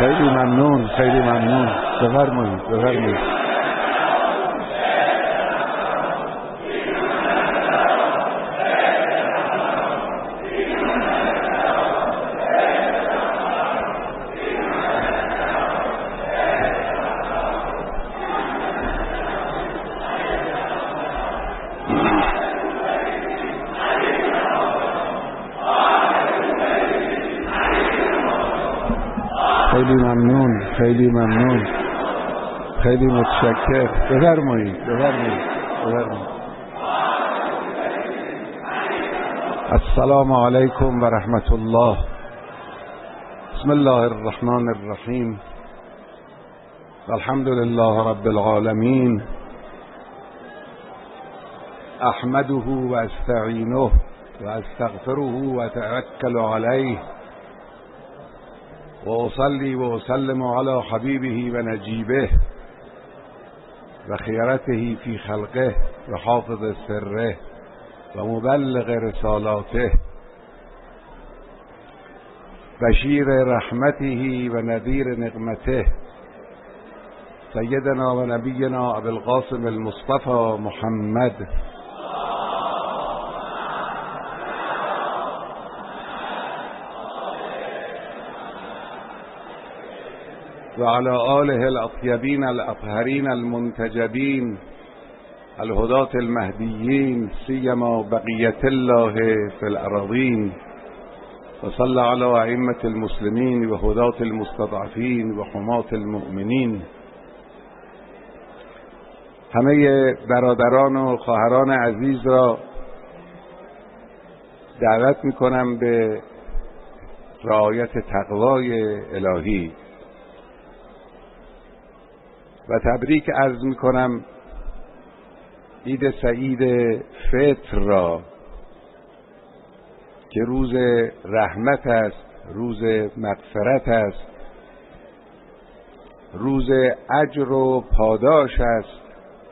خیلی ممنون، خیلی ممنون. بفرمایید بفرمایید. خیلی ممنون، خیلی ممنون، خیلی متشکر. بفرمایید بفرمایید بفرمایید. السلام علیکم و رحمت الله. بسم الله الرحمن الرحیم. الحمد لله رب العالمین. احمده و استعینه و استغفره و اتوکل علیه و اصلی و اسلم علی حبیبه و نجیبه و خیرته فی خلقه و حافظ سره و مبلغ رسالاته بشیر رحمته و نذیر نقمته سیدنا و نبینا ابی القاسم المصطفى محمد و علی آله الاطیبین الاطهرین المنتجبین الهداة المهدیین سیما بقیت الله فی الارضین و صلی علی ائمة المسلمین و هداة المستضعفین و حماة المؤمنین. همه برادران و خواهران عزیز را دعوت میکنم به رعایت تقوای الهی و تبریک عرض میکنم عید سعید فطر را که روز رحمت است، روز مغفرت است، روز اجر و پاداش است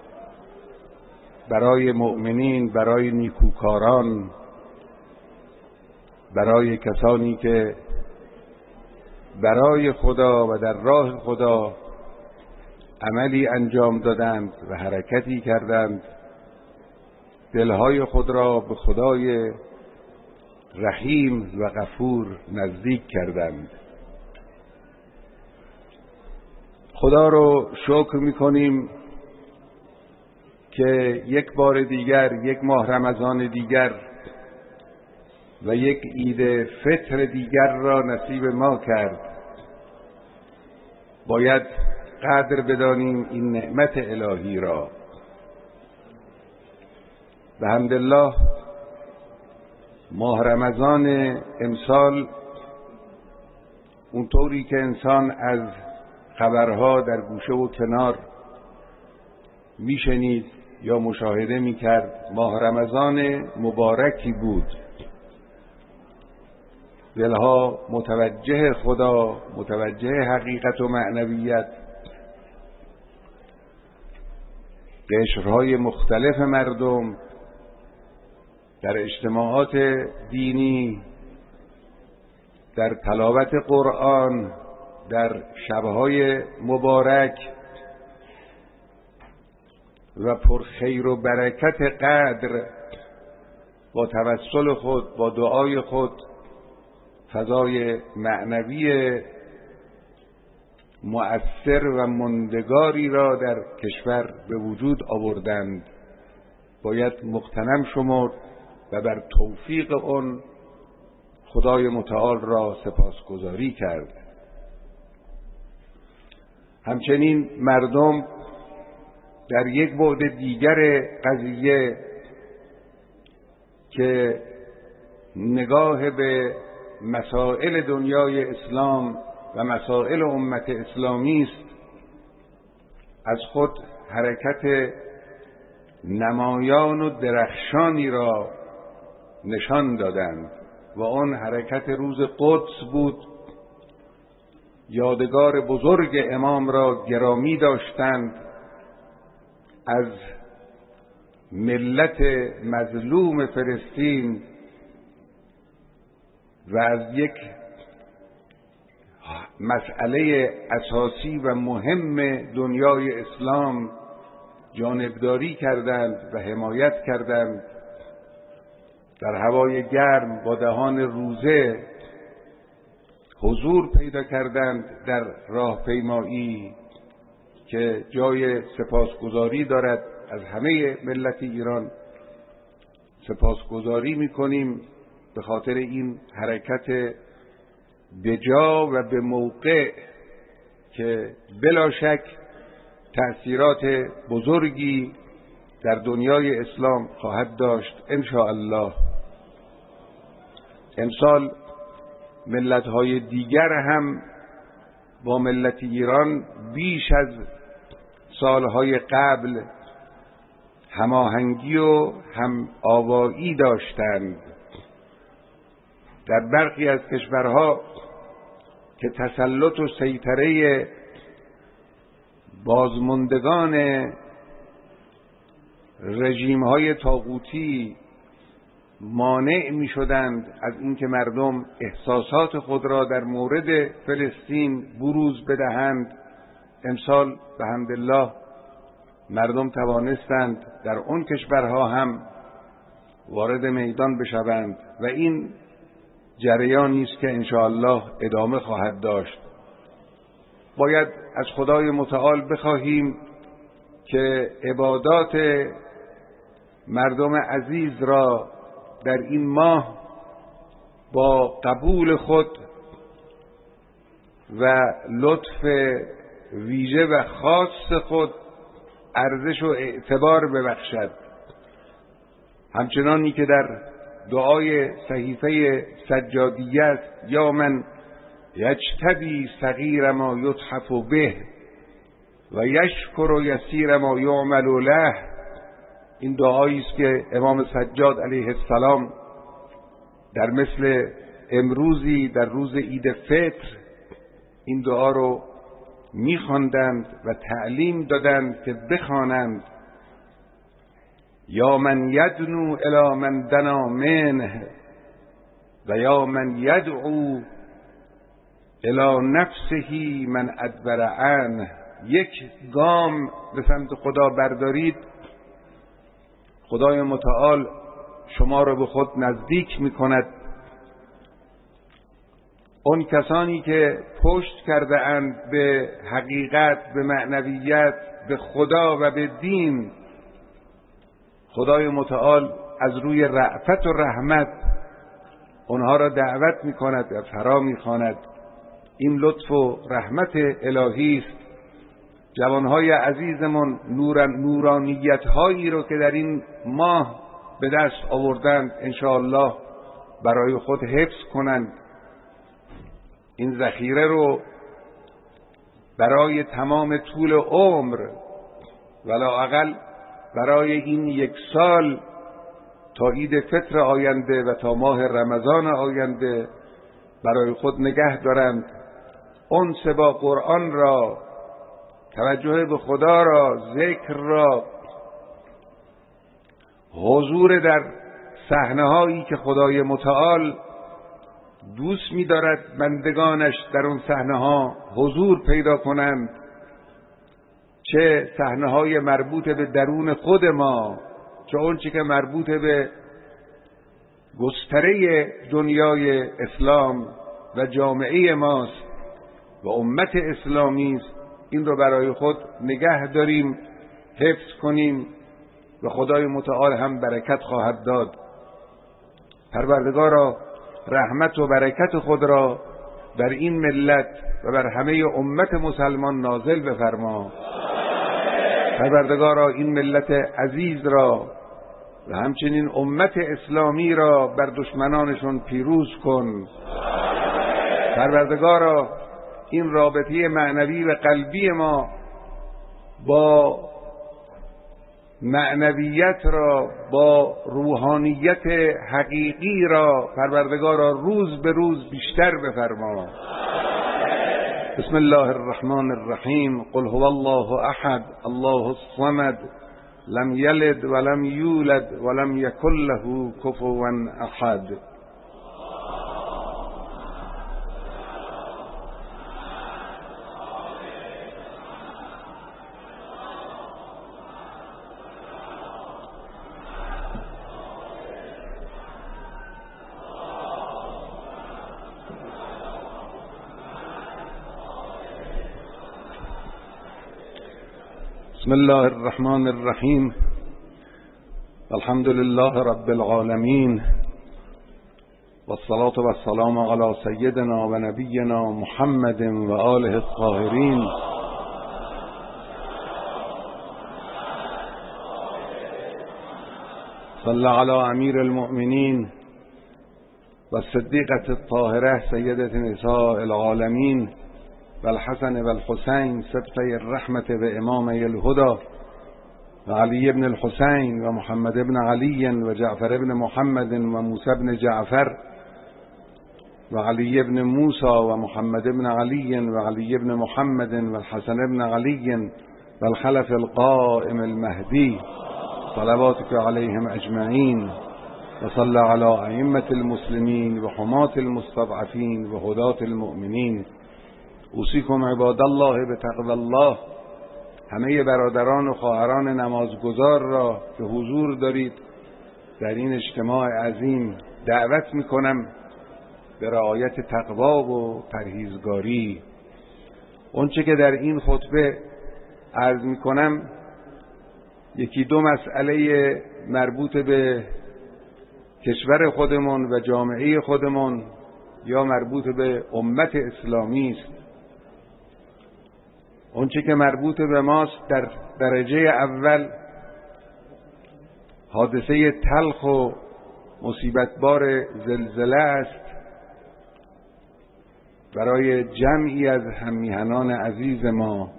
برای مؤمنین، برای نیکوکاران، برای کسانی که برای خدا و در راه خدا عملی انجام دادند و حرکتی کردند، دلهای خود را به خدای رحیم و غفور نزدیک کردند. خدا رو شکر می‌کنیم که یک بار دیگر، یک ماه رمضان دیگر و یک عید فطر دیگر را نصیب ما کرد. باید قدر بدانیم این نعمت الهی را. و الحمدلله ماه رمضان امسال اونطوری که انسان از خبرها در گوشه و کنار میشنید یا مشاهده میکرد، ماه رمضان مبارکی بود. دلها متوجه خدا، متوجه حقیقت و معنویت، قشرهای مختلف مردم در اجتماعات دینی، در تلاوت قرآن، در شبهای مبارک و پر خیر و برکت قدر با توسل خود، با دعای خود فضای معنوی مؤثر و ماندگاری را در کشور به وجود آوردند. باید مغتنم شمرد و بر توفیق آن خدای متعال را سپاسگزاری کرد. همچنین مردم در یک بعد دیگر قضیه که نگاه به مسائل دنیای اسلام و مسائل امت اسلامی است، از خود حرکت نمایان و درخشانی را نشان دادند و آن حرکت روز قدس بود. یادگار بزرگ امام را گرامی داشتند، از ملت مظلوم فلسطین و از یک مسئله اساسی و مهم دنیای اسلام جانبداری کردند و حمایت کردند. در هوای گرم با دهان روزه حضور پیدا کردند در راهپیمایی که جای سپاسگزاری دارد. از همه ملت ایران سپاسگزاری می‌کنیم به خاطر این حرکت بجا و به موقع که بلا شک تأثیرات بزرگی در دنیای اسلام خواهد داشت ان شاء الله. امسال ملت‌های دیگر هم با ملت ایران بیش از سالهای قبل هماهنگی و هم آوایی داشتند. در برخی از کشورها که تسلط و سیطره بازماندگان رژیم‌های طاغوتی مانع می‌شدند از اینکه مردم احساسات خود را در مورد فلسطین بروز بدهند، امسال به حمدالله مردم توانستند در اون کشورها هم وارد میدان بشوند و این جریانی است که انشاءالله ادامه خواهد داشت. باید از خدای متعال بخواهیم که عبادات مردم عزیز را در این ماه با قبول خود و لطف ویژه و خاص خود ارزش و اعتبار ببخشد، همچنانی که در دعای صحیفه سجادیه است: یا من یجتبی صغیر ما یتحف به و یشکر یسیر ما یعمل له. این دعایی است که امام سجاد علیه السلام در مثل امروزی در روز عید فطر این دعا رو می‌خواندند و تعلیم دادند که بخوانند: یا من یدنو الی من دنا منه و یا من یدعو الی نفسه من ادبر عنه. یک گام به سمت خدا بردارید، خدای متعال شما را به خود نزدیک می‌کند. اون کسانی که پشت کرده اند به حقیقت، به معنویت، به خدا و به دین، خدای متعال از روی رأفت و رحمت اونها را دعوت می‌کند و فرا می‌خواند. این لطف و رحمت الهی است. جوانهای عزیزمون نورانیت‌هایی رو که در این ماه به دست آوردند انشاءالله برای خود حفظ کنند. این ذخیره رو برای تمام طول عمر ولااقل برای این 1 سال تا عید فطر آینده و تا ماه رمضان آینده برای خود نگه دارند. انس با قرآن را، توجه به خدا را، ذکر را، حضور در صحنه‌هایی که خدای متعال دوست می‌دارد بندگانش در اون صحنه‌ها حضور پیدا کنند، چه صحنه‌های مربوط به درون خود ما، چه اون چی که مربوط به گستره دنیای اسلام و جامعه ماست و امت اسلامی است. این رو برای خود نگه داریم، حفظ کنیم و خدای متعال هم برکت خواهد داد. پروردگارا رحمت و برکت خود را بر این ملت و بر همه امت مسلمان نازل بفرما. پروردگارا این ملت عزیز را و همچنین امت اسلامی را بر دشمنانشون پیروز کن. پروردگارا این رابطه معنوی و قلبی ما با معنویت را، با روحانیت حقیقی را پروردگارا روز به روز بیشتر بفرما. بسم الله الرحمن الرحیم. قل هو الله احد الله الصمد لم یلد ولم یولد ولم یکن له کفوا احد. بسم الله الرحمن الرحیم. الحمد لله رب العالمین والصلاة والسلام علی سیدنا و نبینا محمد و آله الطاهرین. صلی علی امیر المؤمنین و الصدیقة الطاهرة سیدة نساء العالمین و الحسن و الحسین سبطی الرحمة و امامی الهدى و علی ابن الحسین و محمد ابن علی و جعفر ابن محمد و موسی ابن جعفر و علی ابن موسی و محمد ابن علی و علی ابن محمد و الحسن ابن علی و الخلف القائم المهدی صلواتك علیهم اجمعین و صلی علی ائمة المسلمین و حماة المستضعفین و هداة المؤمنین. اوصیکم عباد الله بتقوی الله. همه برادران و خواهران نمازگزار را که حضور دارید در این اجتماع عظیم دعوت میکنم به رعایت تقوا و پرهیزگاری. اونچه که در این خطبه عرض میکنم یکی دو مسئله مربوط به کشور خودمون و جامعه خودمون یا مربوط به امت اسلامی است. اونچه که مربوط به ماست در درجه اول حادثه تلخ و مصیبتبار زلزله است برای جمعی از هممیهنان عزیز ما.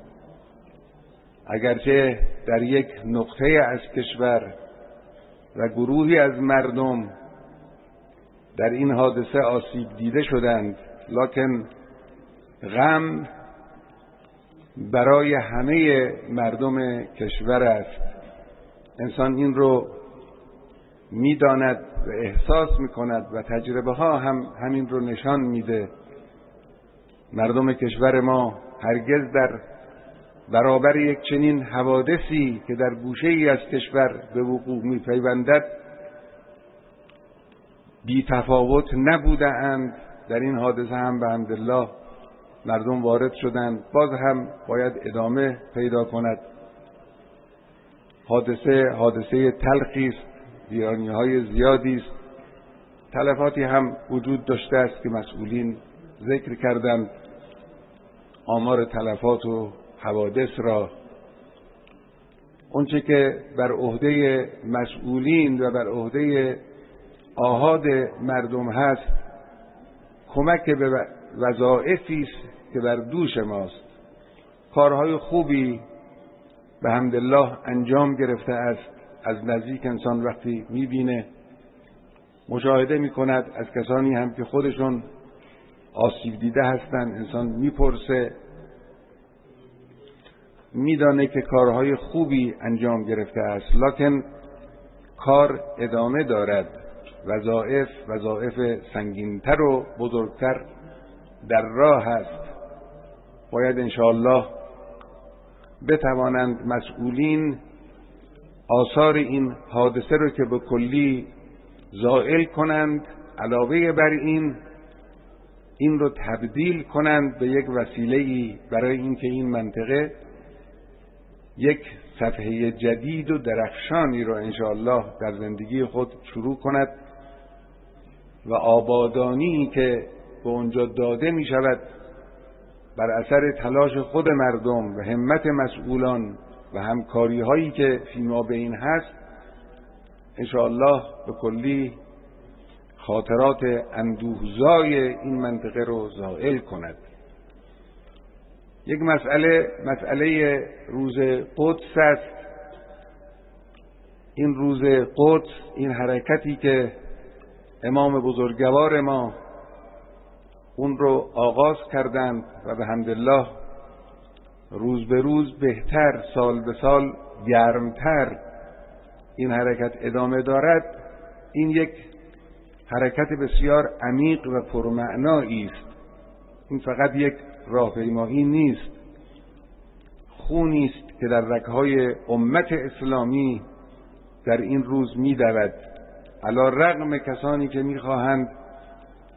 اگرچه در یک نقطه از کشور و گروهی از مردم در این حادثه آسیب دیده شدند، لکن غم برای همه مردم کشور است. انسان این رو میداند و احساس میکند و تجربه ها هم همین رو نشان میده. مردم کشور ما هرگز در برابر یک چنین حوادثی که در گوشه ای از کشور به وقوع میپیوندد بی تفاوت نبوده اند. در این حادثه هم به حمدالله مردم وارد شدند، باز هم باید ادامه پیدا کند. حادثه تلخی است، ویرانی‌های زیادی است، تلفاتی هم وجود داشته است که مسئولین ذکر کردند آمار تلفات و حوادث را. اونچه که بر عهده مسئولین و بر عهده آحاد مردم هست کمک به وظایفی است که بر دوش ماست. کارهای خوبی به حمدالله انجام گرفته است. از نزدیک انسان وقتی میبینه، مشاهده میکند از کسانی هم که خودشون آسیب دیده هستند، انسان میپرسه، میدانه که کارهای خوبی انجام گرفته است، لکن کار ادامه دارد. وظایف سنگینتر و بزرگتر در راه است. باید انشاءالله بتوانند مسئولین آثار این حادثه رو که به کلی زائل کنند، علاوه بر این رو تبدیل کنند به یک وسیله‌ای برای اینکه این منطقه یک صفحه جدید و درخشانی رو انشاءالله در زندگی خود شروع کند و آبادانی که به اونجا داده می شود بر اثر تلاش خود مردم و همت مسئولان و همکاری هایی که فیما بین هست انشاءالله به کلی خاطرات اندوهزای این منطقه رو زائل کند. یک مسئله روز قدس است. این روز قدس، این حرکتی که امام بزرگوار ما اون رو آغاز کردند و به حمدالله روز به روز بهتر، سال به سال گرمتر این حرکت ادامه دارد. این یک حرکت بسیار عمیق و پرمعنایی است. این فقط یک راهپیمایی نیست، خونی است که در رگ‌های امت اسلامی در این روز می‌دود. علی رغم کسانی که می‌خواهند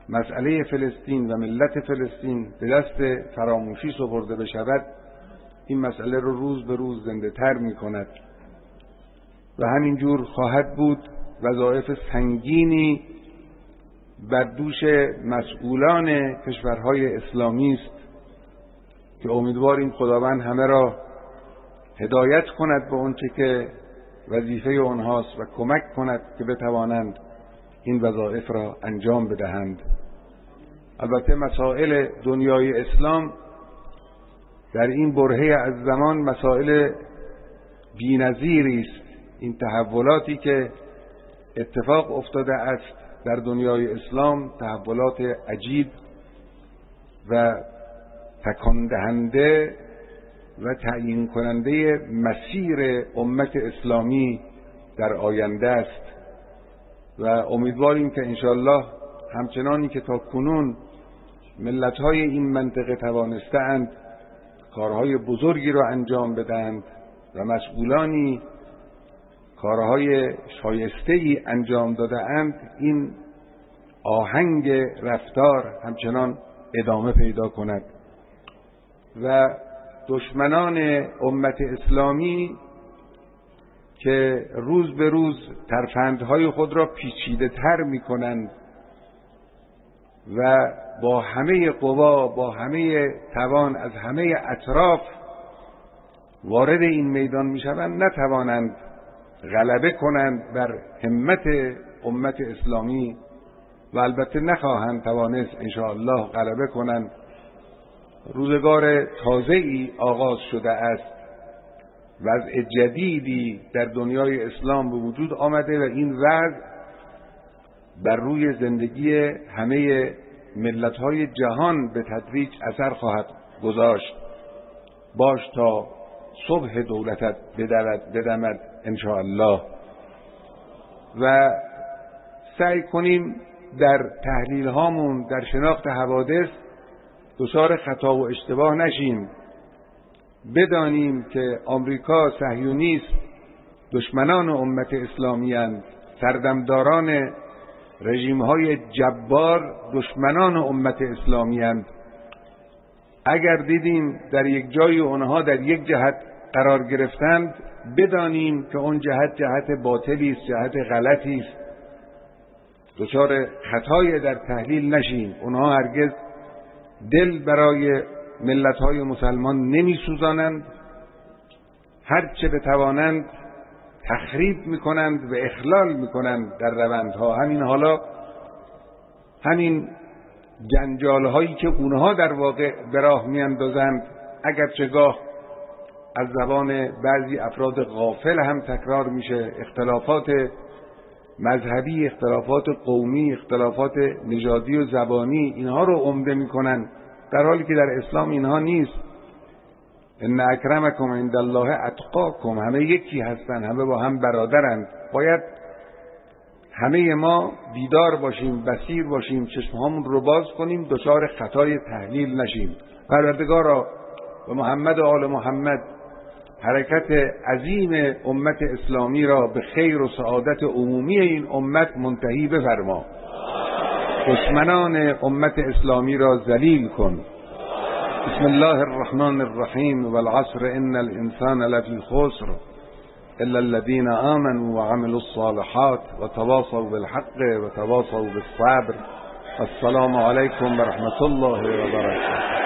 مسئله فلسطین و ملت فلسطین به دست فراموشی سپرده بشود، این مسئله رو روز به روز زنده تر می کند و همینجور خواهد بود. وظایف سنگینی بر دوش مسئولان کشورهای اسلامی است که امیدواریم خداوند همه را هدایت کند به اونچه که وظیفه آنهاست و کمک کند که بتوانند این وظایف را انجام بدهند. البته مسائل دنیای اسلام در این برهه از زمان مسائل بی‌نظیری است. این تحولاتی که اتفاق افتاده است در دنیای اسلام تحولات عجیب و تکان دهنده و تعیین کننده مسیر امت اسلامی در آینده است و امیدواریم که انشاءالله همچنانی که تا کنون ملت‌های این منطقه توانسته‌اند کارهای بزرگی را انجام بدهند و مسئولانی کارهای شایسته‌ای انجام داده‌اند، این آهنگ رفتار همچنان ادامه پیدا کند و دشمنان امت اسلامی که روز به روز ترفندهای خود را پیچیده تر می کنند و با همه قوا، با همه توان از همه اطراف وارد این میدان می شوند، نتوانند غلبه کنند بر همت امت اسلامی و البته نخواهند توانست انشاءالله غلبه کنند. روزگار تازه‌ای آغاز شده است، وضع جدیدی در دنیای اسلام به وجود آمده و این وضع بر روی زندگی همه ملت‌های جهان به تدریج اثر خواهد گذاشت. باش تا صبح دولتت بدمد انشاءالله و سعی کنیم در تحلیل هامون در شناخت حوادث دچار خطا و اشتباه نشیم. بدانیم که آمریکا صهیونیست دشمنان امت اسلامی اند، سردمداران رژیم های جبار دشمنان امت اسلامی اند. اگر دیدیم در یک جای اونها در یک جهت قرار گرفتند، بدانیم که اون جهت باطلی است، جهت غلطی است. دچار خطای در تحلیل نشیم. اونها هرگز دل برای ملت‌های مسلمان نمی‌سوزانند، هر چه بتوانند تخریب می‌کنند و اخلال می‌کنند در روندها. همین حالا همین جنجال‌هایی که اونها در واقع به راه می‌اندازند، اگرچه گاه از زبان بعضی افراد غافل هم تکرار میشه، اختلافات مذهبی، اختلافات قومی، اختلافات نژادی و زبانی، اینها رو عمده میکنن، در حالی که در اسلام اینها نیست. ان اکرمکم عند الله اتقاکم، همه یکی هستن، همه با هم برادرند. باید همه ما بیدار باشیم، بصیر باشیم، چشمهامون رو باز کنیم، دچار خطای تحلیل نشیم. پروردگارا و محمد و آل محمد حرکت عظیم امت اسلامی را به خیر و سعادت عمومی این امت منتهی بفرما. دشمنان امت اسلامی را ذلیل کن. بسم الله الرحمن الرحیم والعصر ان الانسان لفی خسر الا الذين آمنوا وعملوا الصالحات وتواصوا بالحق وتواصوا بالصبر. السلام علیکم ورحمة الله وبرکاته.